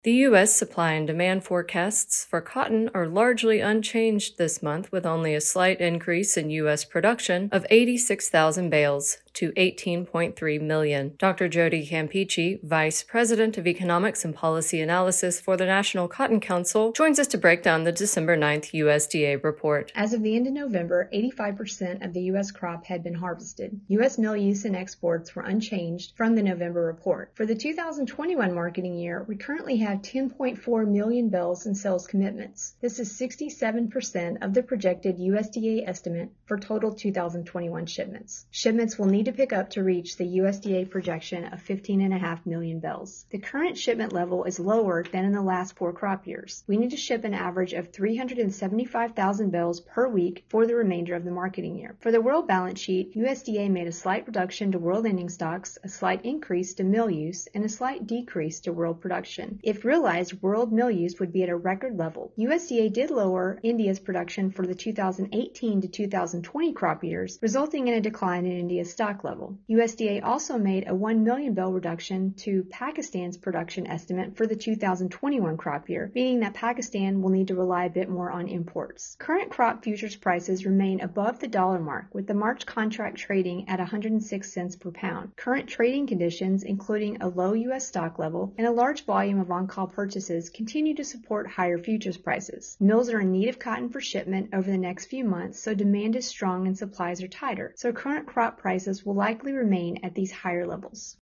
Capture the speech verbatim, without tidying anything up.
The U S supply and demand forecasts for cotton are largely unchanged this month, with only a slight increase in U S production of eighty-six thousand bales to eighteen point three million. Doctor Jody Campeachy, Vice President of Economics and Policy Analysis for the National Cotton Council, joins us to break down the December ninth U S D A report. As of the end of November, eighty-five percent of the U S crop had been harvested. U S mill use and exports were unchanged from the November report. For the two thousand twenty-one marketing year, we currently have ten point four million bales in sales commitments. This is sixty-seven percent of the projected U S D A estimate for total two thousand twenty-one shipments. Shipments will need to pick up to reach the U S D A projection of fifteen point five million bales. The current shipment level is lower than in the last four crop years. We need to ship an average of three hundred seventy-five thousand bales per week for the remainder of the marketing year. For the world balance sheet, U S D A made a slight reduction to world ending stocks, a slight increase to mill use, and a slight decrease to world production. If realized, world mill use would be at a record level. U S D A did lower India's production for the two thousand eighteen to two thousand twenty crop years, resulting in a decline in India's stock level. U S D A also made a one million bale reduction to Pakistan's production estimate for the two thousand twenty-one crop year, meaning that Pakistan will need to rely a bit more on imports. Current crop futures prices remain above the dollar mark, with the March contract trading at one hundred six cents per pound. Current trading conditions, including a low U S stock level and a large volume of on-call purchases, continue to support higher futures prices. Mills are in need of cotton for shipment over the next few months, so demand is strong and supplies are tighter, so current crop prices will likely remain at these higher levels.